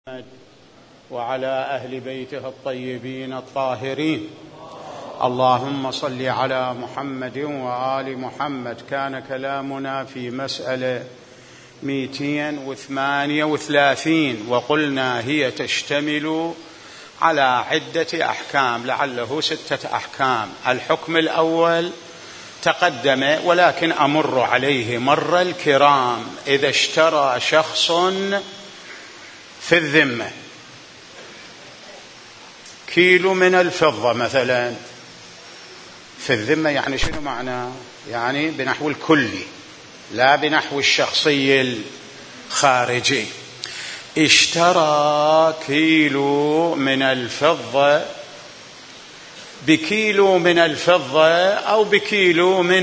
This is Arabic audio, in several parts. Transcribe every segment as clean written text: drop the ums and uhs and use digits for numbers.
وعلى أهل بيته الطيبين الطاهرين. اللهم صل على محمد وآل محمد. كان كلامنا في مسألة 238 وقلنا هي تشتمل على عدة أحكام، لعله 6 أحكام. الحكم الأول تقدم ولكن أمر عليه مر الكرام. إذا اشترى شخص في الذمة كيلو من الفضة مثلا، في الذمة يعني شنو معناه؟ يعني بنحو الكلي لا بنحو الشخصي الخارجي. اشترى كيلو من الفضة بكيلو من الفضة أو بكيلو من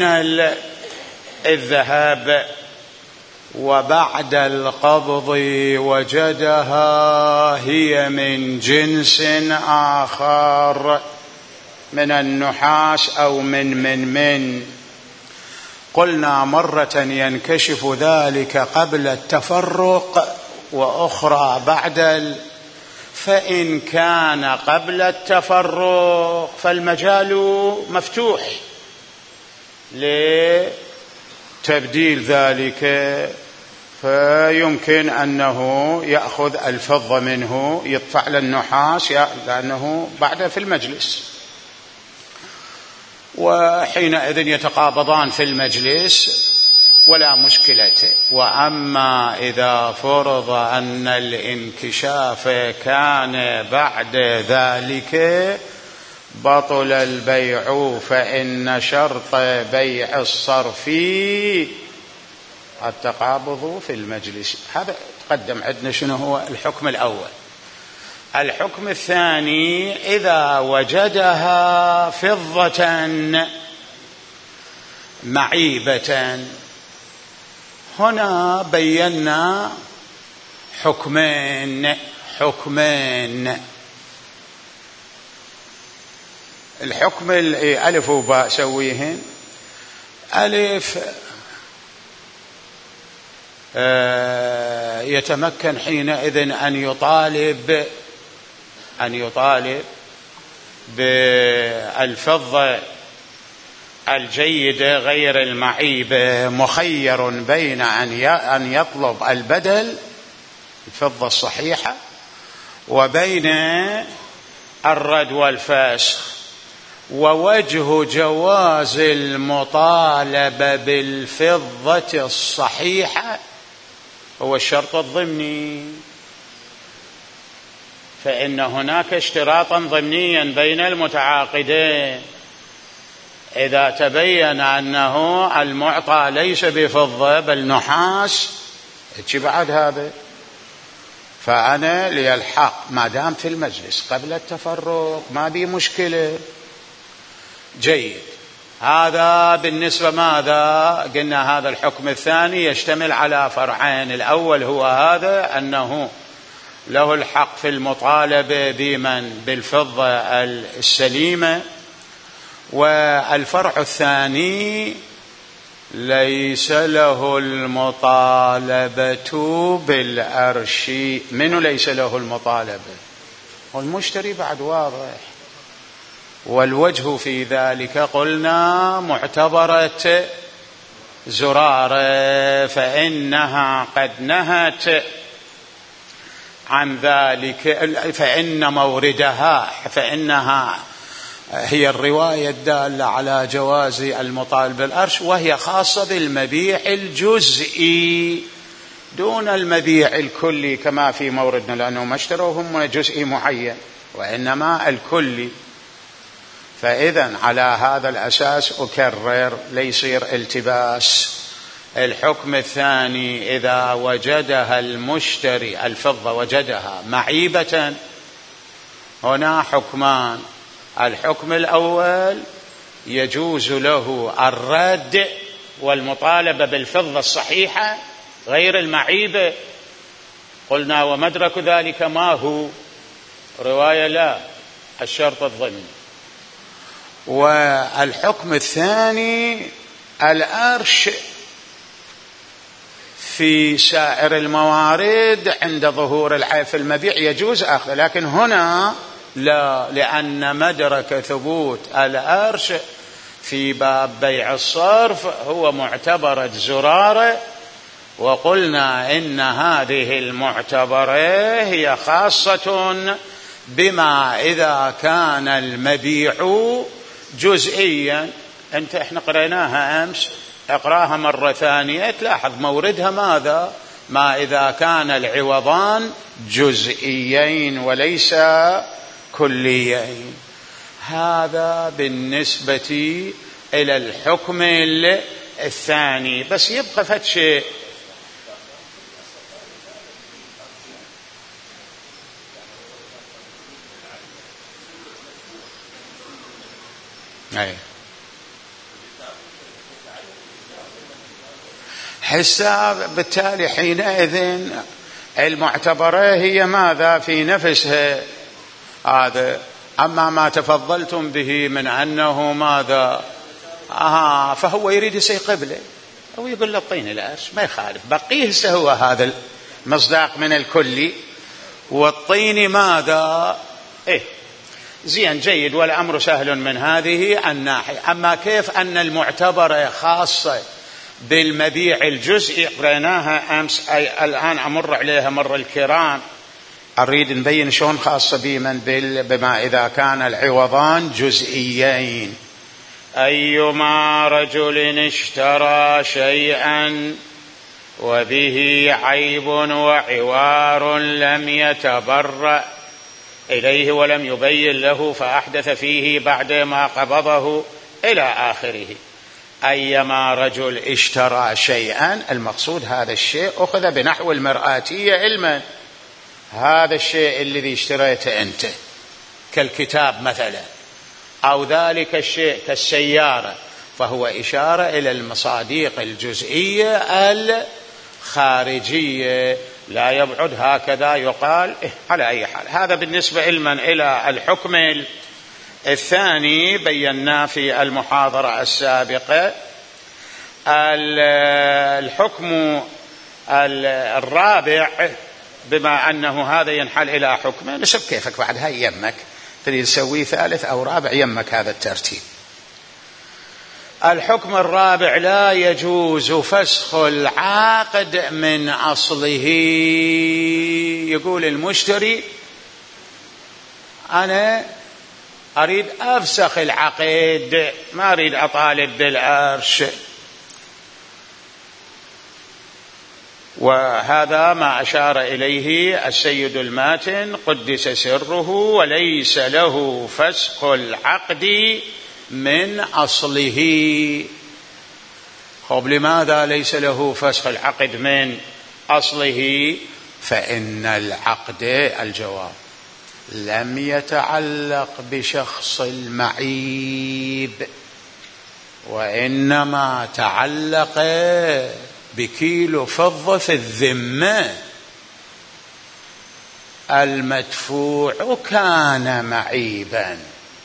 الذهب، وبعد القبض وجدها هي من جنس آخر من النحاس أو من قلنا مرة ينكشف ذلك قبل التفرق وأخرى بعد فإن كان قبل التفرق فالمجال مفتوح لتبديل ذلك، فيمكن أنه يأخذ الفضة منه يدفع للنحاس لأنه بعد في المجلس، وحينئذ يتقابضان في المجلس ولا مشكلة. وأما إذا فرض أن الانكشاف كان بعد ذلك بطل البيع، فإن شرط بيع الصرف التقابض في المجلس. هذا تقدم عندنا شنو هو الحكم الأول. الحكم الثاني إذا وجدها فضة معيبة. هنا بينا حكمين. الحكم ألف وباء سويهن. ألف يتمكن حينئذ أن يطالب بالفضة الجيدة غير المعيبة، مخير بين أن يطلب البدل الفضة الصحيحة وبين الرد والفسخ. ووجه جواز المطالبة بالفضة الصحيحة هو الشرط الضمني، فإن هناك اشتراطا ضمنيا بين المتعاقدين. إذا تبين أنه المعطى ليس بفضة بل نحاس بعد هذا، فأنا لي الحق ما دام في المجلس قبل التفرق ما بي مشكلة. جيد. هذا بالنسبة ماذا قلنا؟ هذا الحكم الثاني يشتمل على فرعين. الأول هو هذا أنه له الحق في المطالبة بمن بالفضة السليمة، والفرع الثاني ليس له المطالبة بالأرش. منو ليس له المطالبة؟ والمشتري بعد واضح. والوجه في ذلك قلنا معتبرة زرارة، فإنها قد نهت عن ذلك، فإن موردها فإنها هي الرواية الدالة على جواز المطالبة بالأرش، وهي خاصة بالمبيع الجزئي دون المبيع الكلي كما في موردنا، لأنه ما اشتروهم جزئي معين وإنما الكلي. فإذا على هذا الأساس أكرر ليصير التباس. الحكم الثاني إذا وجدها المشتري الفضة وجدها معيبة، هنا حكمان. الحكم الأول يجوز له الرد والمطالبة بالفضة الصحيحة غير المعيبة. قلنا ومدرك ذلك ما هو؟ رواية لا، الشرط الضمني. والحكم الثاني الأرش في سائر الموارد عند ظهور العيب في المبيع يجوز أخذه، لكن هنا لا، لأن مدرك ثبوت الأرش في باب بيع الصرف هو معتبرة زرارة، وقلنا إن هذه المعتبرة هي خاصة بما إذا كان المبيع جزئيا. احنا قرأناها أمس، اقراها مرة ثانية تلاحظ موردها ماذا؟ ما إذا كان العوضان جزئيين وليس كليين. هذا بالنسبة إلى الحكم الثاني. بس يبقى فد شيء، حساب. بالتالي حينئذ المعتبرة هي ماذا في نفسها هذا. أما ما تفضلتم به من أنه ماذا فهو يريد يسي قبله أو يقول له اعطيني الأرش ما يخالف، بقيه هو هذا المصداق من الكلي والطيني ماذا زين جيد، والأمر سهل من هذه الناحية. أما كيف أن المعتبرة خاصة بالمبيع الجزئي قرأناها أمس، أي الآن أمر عليها مر الكرام، أريد نبين شون خاصة بما إذا كان العوضان جزئيين. أيما رجل اشترى شيئا وبه عيب وعوار لم يتبرأ إليه ولم يبين له فأحدث فيه بعدما قبضه إلى آخره. أيما رجل اشترى شيئا، المقصود هذا الشيء أخذ بنحو المرآتية علما، هذا الشيء الذي اشتريته أنت كالكتاب مثلا، أو ذلك الشيء كالسيارة، فهو إشارة إلى المصاديق الجزئية الخارجية، لا يبعد هكذا يقال على أي حال. هذا بالنسبة علما إلى الحكم الثاني بينا في المحاضرة السابقة. الحكم الرابع، بما أنه هذا ينحل إلى حكمه، نشوف كيفك بعد هاي يمك تريد تسويه ثالث أو رابع، يمك هذا الترتيب. الحكم الرابع: لا يجوز فسخ العقد من أصله. يقول المشتري أنا أريد أفسخ العقد، ما أريد أطالب بالأرش، وهذا ما أشار إليه السيد الماتن قدس سره، وليس له فسخ العقد من أصله. خب لماذا ليس له فسخ العقد من أصله؟ فإن العقد، الجواب، لم يتعلق بشخص المعيب، وإنما تعلق بكيلو فضة في الذمة. المدفوع كان معيبا،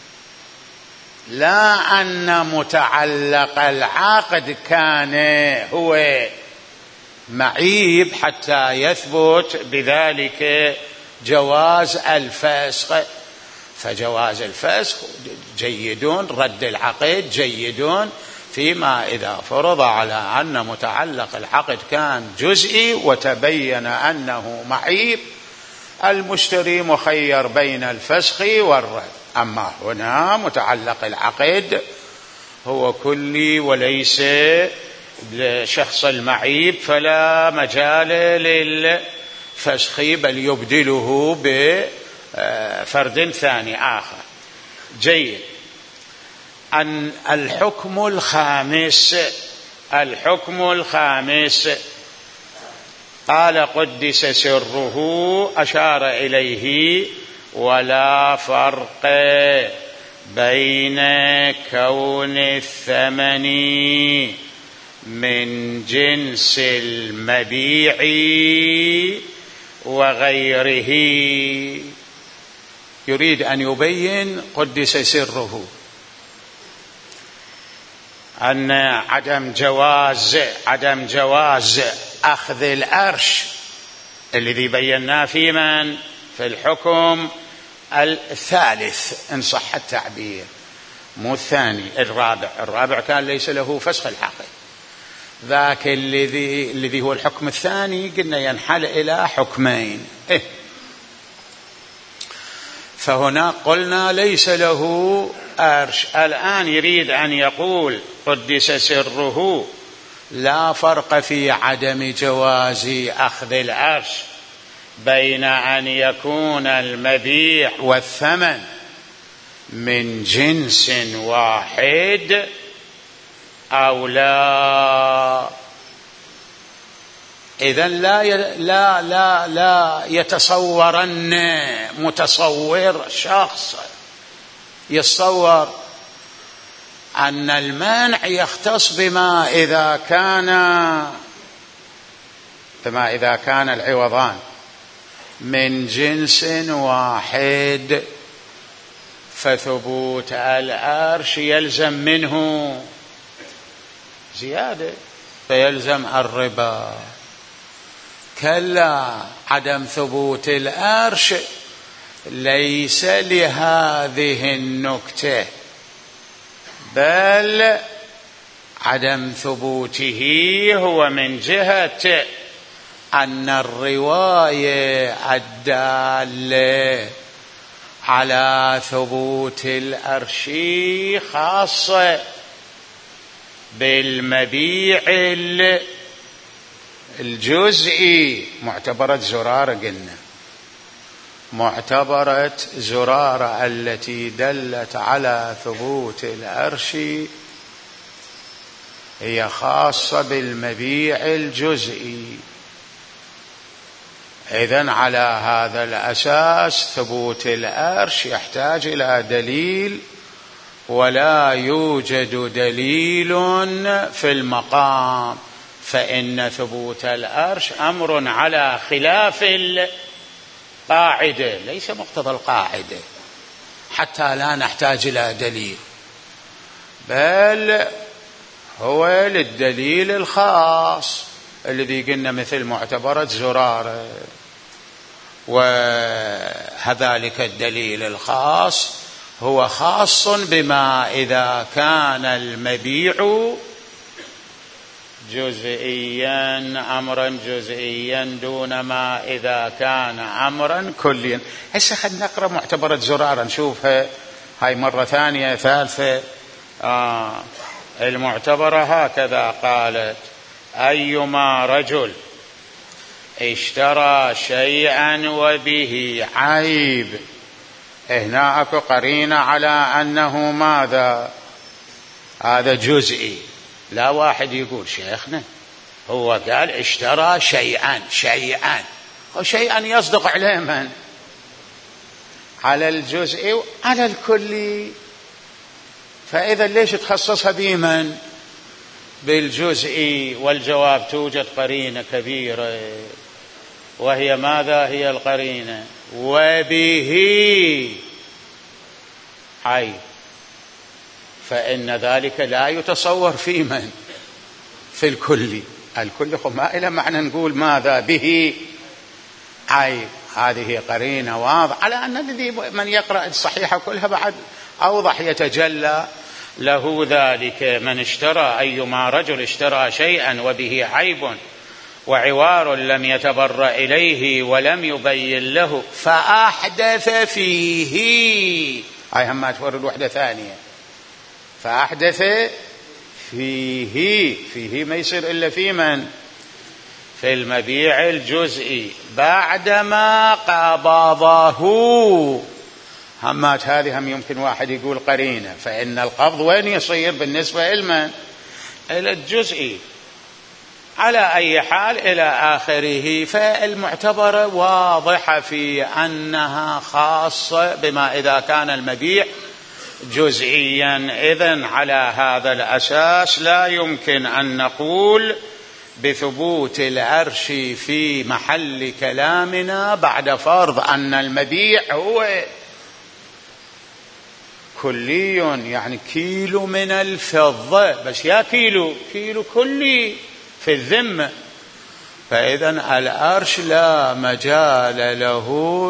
لا أن متعلق العقد كان هو معيب حتى يثبت بذلك جواز الفسخ. فجواز الفسخ جيدون، رد العقد جيدون، فيما إذا فرض على أن متعلق العقد كان جزئي وتبين أنه معيب، المشتري مخير بين الفسخ والرد. أما هنا متعلق العقد هو كلي وليس لشخص المعيب، فلا مجال للفسخ، بل يبدله بفرد ثاني آخر. جيد. أن الحكم الخامس قال قدس سره، أشار إليه: ولا فرق بين كون الثمن من جنس المبيع وغيره. يريد أن يبين قدس سره أن عدم جواز أخذ الأرش الذي بيناه في من؟ في الحكم الثالث إن صح التعبير، مو الثاني، الرابع كان ليس له فسخ الحقيقة. ذاك الذي هو الحكم الثاني قلنا ينحل إلى حكمين. فهنا قلنا ليس له أرش. الآن يريد أن يقول قدس سره لا فرق في عدم جواز أخذ الأرش بين أن يكون المبيع والثمن من جنس واحد أو لا. إذن لا يتصورن متصور شخص يتصور أن المنع يختص بما إذا كان العوضان من جنس واحد، فثبوت الأرش يلزم منه زيادة فيلزم الربا. كلا، عدم ثبوت الأرش ليس لهذه النكتة، بل عدم ثبوته هو من جهة أن الرواية الدالة على ثبوت الأرش خاصة بالمبيع الجزئي. معتبرة زرارة قلنا، معتبرة زرارة التي دلت على ثبوت الأرش هي خاصة بالمبيع الجزئي. إذن على هذا الأساس ثبوت الأرش يحتاج إلى دليل، ولا يوجد دليل في المقام، فإن ثبوت الأرش أمر على خلاف القاعدة، ليس مقتضى القاعدة حتى لا نحتاج إلى دليل، بل هو للدليل الخاص الذي قلنا مثل معتبرة زرارة. وهذلك الدليل الخاص هو خاص بما إذا كان المبيع جزئيا، أمرا جزئيا، دون ما إذا كان أمرا كليا. هسه خلينا نقرأ معتبرة زرارة نشوفها هاي مرة ثانية ثالثة. المعتبرة هكذا قالت: أيما رجل اشترى شيئا وبه عيب. هنا اكو قرينة على أنه ماذا؟ هذا جزئي. لا واحد يقول شيخنا هو قال اشترى شيئا، وشيئا يصدق عليه من؟ على الجزئي وعلى الكلي. فإذا ليش تخصصها بمن؟ بالجزئي. والجواب توجد قرينة كبيرة، وهي ماذا هي القرينة؟ وبه عيب. فإن ذلك لا يتصور في من؟ في الكلي. الكل ما إلى معنى نقول ماذا به عيب. هذه قرينة واضحة على أن الذي من يقرأ الصحيحة كلها بعد أوضح يتجلى له ذلك. من اشترى، أيما رجل اشترى شيئا وبه عيب وعوار لم يتبرأ إليه ولم يبين له فأحدث فيه. هاي هم ما تورد وحدة ثانية. فأحدث فيه ما يصير إلا في من؟ في المبيع الجزئي بعدما قبضه. همات هذه هم يمكن واحد يقول قرينة، فإن القبض وين يصير بالنسبة إلى الجزئي؟ على أي حال إلى آخره. فالمعتبرة واضحة في أنها خاصة بما إذا كان المبيع جزئيا. إذن على هذا الأساس لا يمكن أن نقول بثبوت العرش في محل كلامنا بعد فرض أن المبيع هو كلي، يعني كيلو من الفضة بس، يا كيلو كلي في الذمة، فإذن الأرش لا مجال له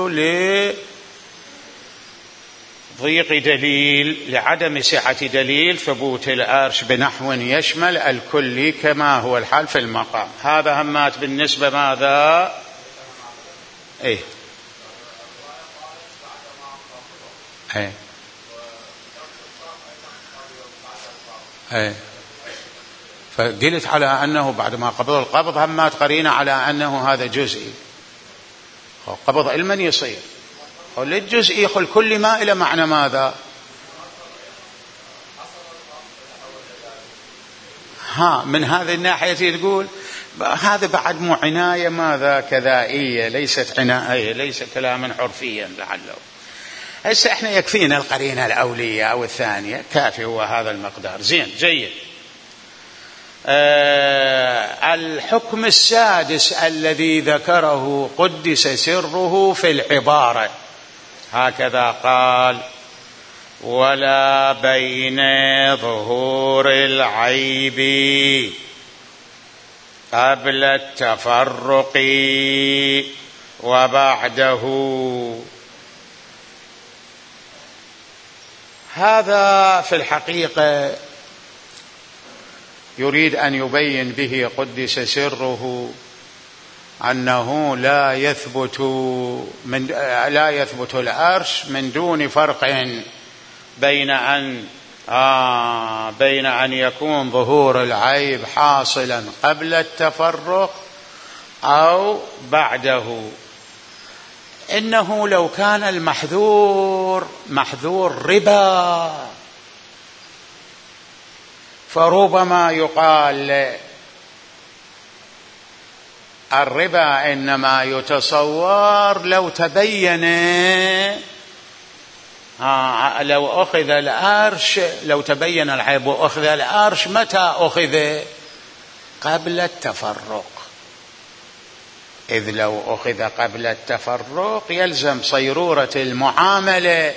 لضيق دليل، لعدم سعة دليل ثبوت الأرش بنحو يشمل الكل كما هو الحال في المقام. هذا همات بالنسبة ماذا؟ إيه إيه إيه. فقلت على أنه بعدما قبض القبض همات قرينة على أنه هذا جزئي، قبض علما يصير للجزئي خل كل ما إلى معنى ماذا؟ من هذه الناحية تقول هذا بعد مو عناية ماذا كذائية، ليست عناية، ليس كلاما عرفيا لعله. هسه احنا يكفينا القرينة الأولية أو الثانية، كافي هو هذا المقدار. زين جيد. الحكم السادس الذي ذكره قدس سره في العبارة هكذا قال: ولا بين ظهور العيب قبل التفرق وبعده. هذا في الحقيقة يريد أن يبين به قدس سره أنه لا يثبت الأرش من دون فرق بين أن يكون ظهور العيب حاصلا قبل التفرق أو بعده. إنه لو كان المحذور محذور ربا فربما يقال الربا إنما يتصور لو تبين، لو أخذ الأرش، لو تبين العيب وأخذ الأرش، متى أخذ؟ قبل التفرق. إذ لو أخذ قبل التفرق يلزم صيرورة المعاملة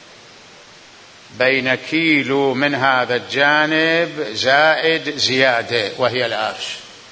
بين كيلو من هذا الجانب زائد زيادة وهي الأرش،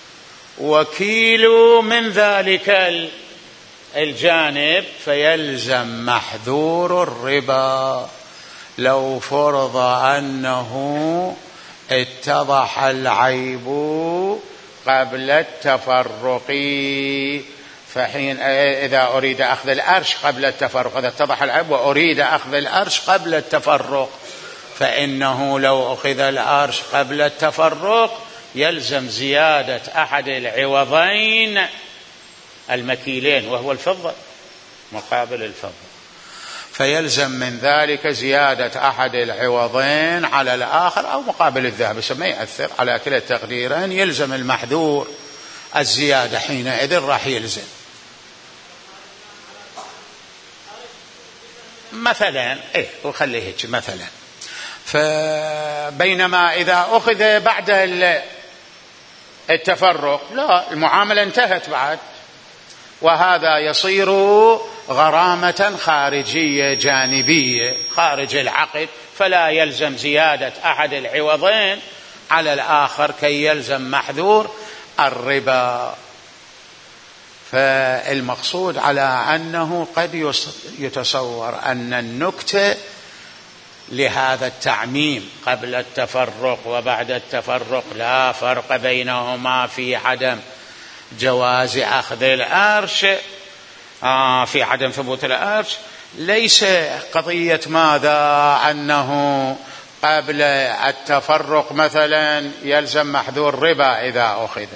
وكيلو من ذلك الجانب فيلزم محذور الربا لو فرض أنه اتضح العيب قبل التفرق. فحين إذا أريد أخذ الأرش قبل التفرق، إذا اتضح العيب وأريد أخذ الأرش قبل التفرق، فإنه لو أخذ الأرش قبل التفرق يلزم زيادة أحد العوضين المكيلين وهو الفضة مقابل الفضة، فيلزم من ذلك زيادة أحد العوضين على الآخر أو مقابل الذهب، ما يأثر على كلا التقديرين. يلزم المحذور الزيادة، حينئذ راح يلزم مثلا وخليه هيك مثلا. فبينما إذا أخذ بعد التفرق لا، المعاملة انتهت بعد، وهذا يصير غرامة خارجية جانبية خارج العقد، فلا يلزم زيادة أحد العوضين على الآخر كي يلزم محذور الربا. فالمقصود على أنه قد يتصور أن النكتة لهذا التعميم قبل التفرق وبعد التفرق لا فرق بينهما في عدم جواز أخذ الأرش، في عدم ثبوت الأرش، ليس قضية ماذا أنه قبل التفرق مثلا يلزم محذور ربا إذا أخذ،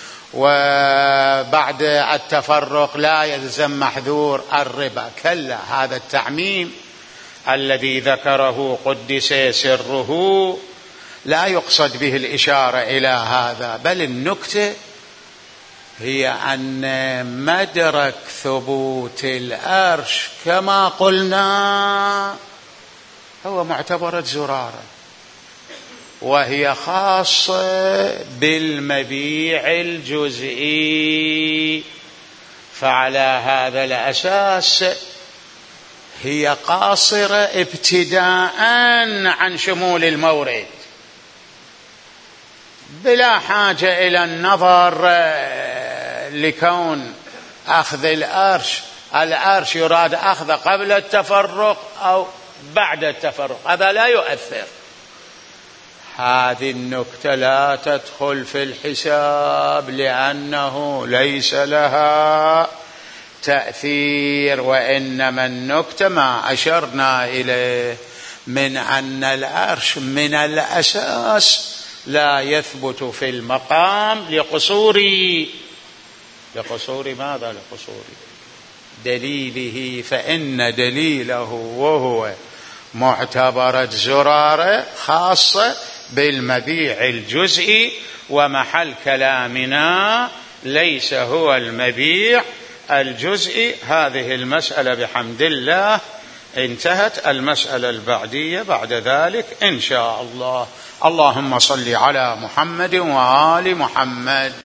وبعد التفرق لا يلزم محذور الربا. كلا، هذا التعميم الذي ذكره قدس سره لا يقصد به الإشارة إلى هذا، بل النكتة هي أن مدرك ثبوت الأرش كما قلنا هو معتبرة زرارة، وهي خاصة بالمبيع الجزئي، فعلى هذا الأساس هي قاصرة ابتداء عن شمول المورد بلا حاجة إلى النظر لكون أخذ العرش يراد أخذ قبل التفرق أو بعد التفرق، هذا لا يؤثر. هذه النكتة لا تدخل في الحساب لأنه ليس لها تأثير، وإنما النكتة ما أشرنا إليه من أن العرش من الأساس لا يثبت في المقام لقصور ماذا؟ لقصور دليله، فإن دليله وهو معتبرة زرارة خاصة بالمبيع الجزئي، ومحل كلامنا ليس هو المبيع الجزئي. هذه المسألة بحمد الله انتهت. المسألة البعدية بعد ذلك إن شاء الله. اللهم صل على محمد وآل محمد.